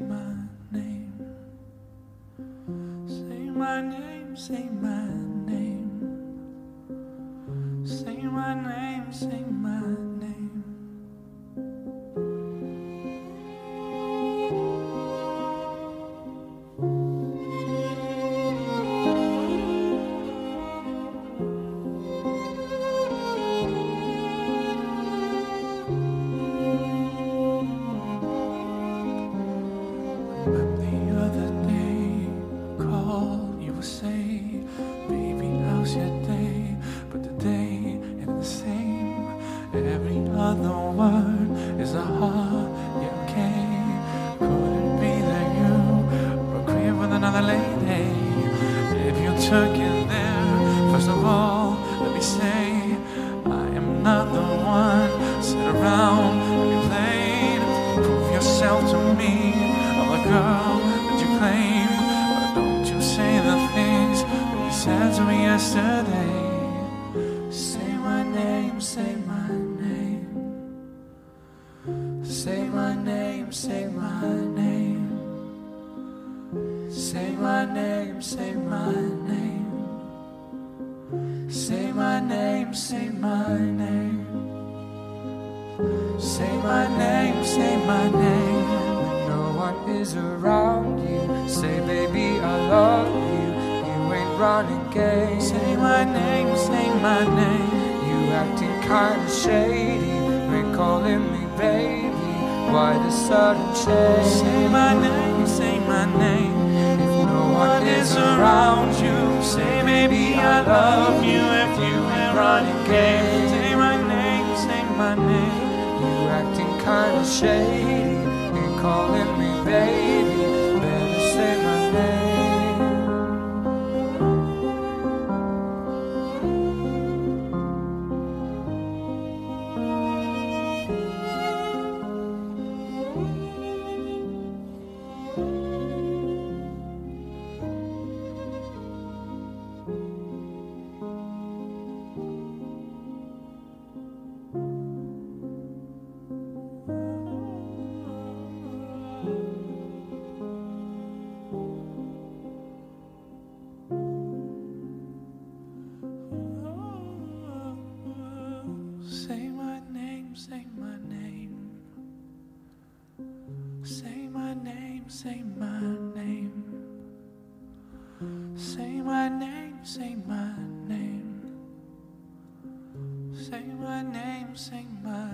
my name. Say my name, say my name. Say my name, say my name. Remember the other day, call, you would say, baby, how's your day? But today ain't the same. Every other word is a yeah, okay. Could it be that you were agreeing with another lady? If you took it there, first of all, let me say, I am not the one. Sit around and be played. Prove yourself to me. Girl that you claim, but don't you say the things that you said to me yesterday. Say my name, say my name. Say my name, say my name. Say my name, say my name. Say my name, say my name. Say my name, say my name. Is around you. Say, baby, I love you. You ain't running game. Say my name, say my name. You acting kinda shady. Ain't calling me baby. Why the sudden change? Say my name, say my name. If no one is around you, say, baby, I love you. If you ain't running game, say my name, say my name. You acting kinda shady. Ain't calling me baby, better say my name. Say my name, say my name. Say my name, say my name. Say my name, say my name. Say my name, say my